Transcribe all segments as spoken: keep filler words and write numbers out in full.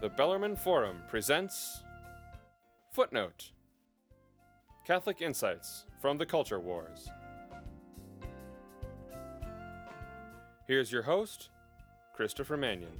The Bellarmine Forum presents Footnote: Catholic Insights from the Culture Wars. Here's your host, Christopher Mannion.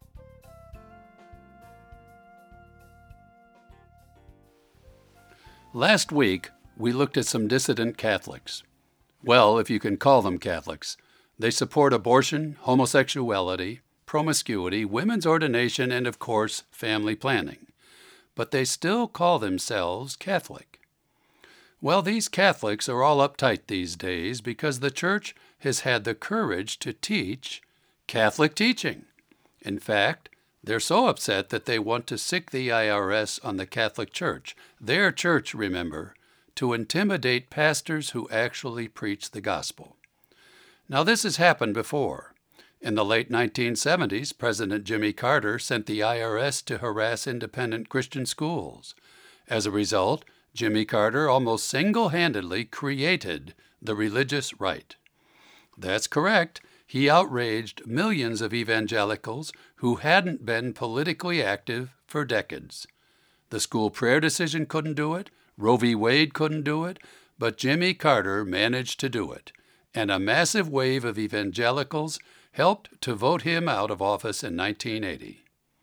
Last week, we looked at some dissident Catholics. Well, if you can call them Catholics. They support abortion, homosexuality, promiscuity, women's ordination, and, of course, family planning. But they still call themselves Catholic. Well, these Catholics are all uptight these days because the Church has had the courage to teach Catholic teaching. In fact, they're so upset that they want to sic the I R S on the Catholic Church, their church, remember, to intimidate pastors who actually preach the gospel. Now, this has happened before. In the late nineteen seventies, President Jimmy Carter sent the I R S to harass independent Christian schools. As a result, Jimmy Carter almost single-handedly created the religious right. That's correct. He outraged millions of evangelicals who hadn't been politically active for decades. The school prayer decision couldn't do it, Roe v. Wade couldn't do it, but Jimmy Carter managed to do it, and a massive wave of evangelicals helped to vote him out of office in nineteen eighty.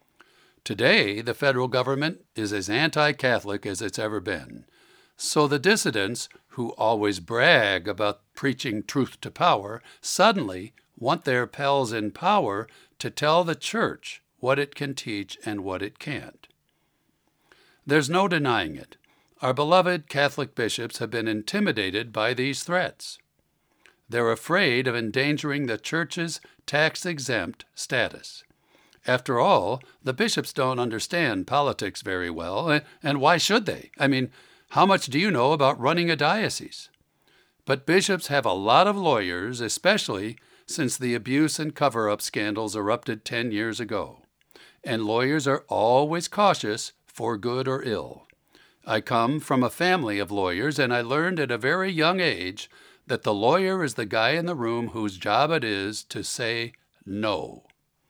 Today, the federal government is as anti-Catholic as it's ever been. So the dissidents, who always brag about preaching truth to power, suddenly want their pals in power to tell the Church what it can teach and what it can't. There's no denying it. Our beloved Catholic bishops have been intimidated by these threats. They're afraid of endangering the Church's tax-exempt status. After all, the bishops don't understand politics very well, and why should they? I mean, how much do you know about running a diocese? But bishops have a lot of lawyers, especially since the abuse and cover-up scandals erupted ten years ago. And lawyers are always cautious for good or ill. I come from a family of lawyers, and I learned at a very young age that the lawyer is the guy in the room whose job it is to say no.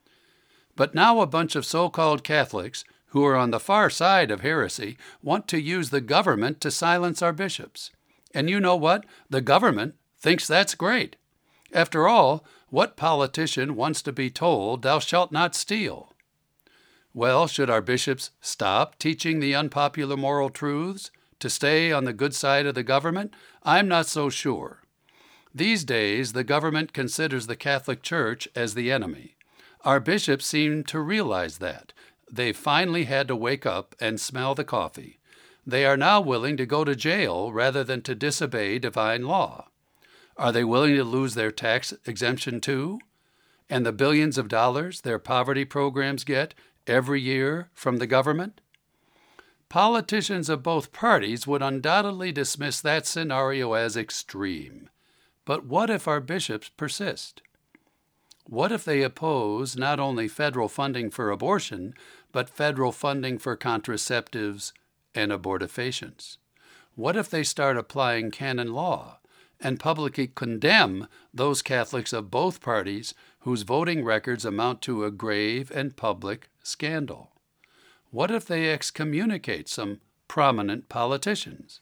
But now a bunch of so-called Catholics, who are on the far side of heresy, want to use the government to silence our bishops. And you know what? The government thinks that's great. After all, what politician wants to be told, "Thou shalt not steal"? Well, should our bishops stop teaching the unpopular moral truths to stay on the good side of the government? I'm not so sure. These days, the government considers the Catholic Church as the enemy. Our bishops seem to realize that. They finally had to wake up and smell the coffee. They are now willing to go to jail rather than to disobey divine law. Are they willing to lose their tax exemption too? And the billions of dollars their poverty programs get every year from the government? Politicians of both parties would undoubtedly dismiss that scenario as extreme. But what if our bishops persist? What if they oppose not only federal funding for abortion, but federal funding for contraceptives and abortifacients? What if they start applying canon law and publicly condemn those Catholics of both parties whose voting records amount to a grave and public scandal? What if they excommunicate some prominent politicians?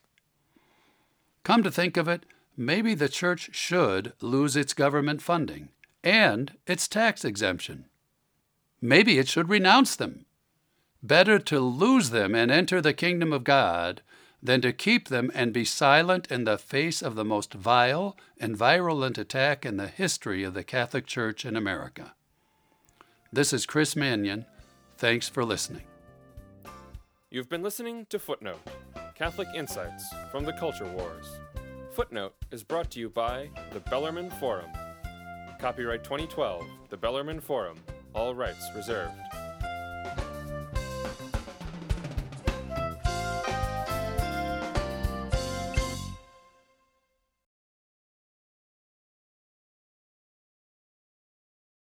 Come to think of it, maybe the Church should lose its government funding and its tax exemption. Maybe it should renounce them. Better to lose them and enter the kingdom of God than to keep them and be silent in the face of the most vile and virulent attack in the history of the Catholic Church in America. This is Chris Mannion. Thanks for listening. You've been listening to Footnote: Catholic Insights from the Culture Wars. Footnote is brought to you by the Bellarmine Forum. Copyright twenty twelve, the Bellarmine Forum. All rights reserved.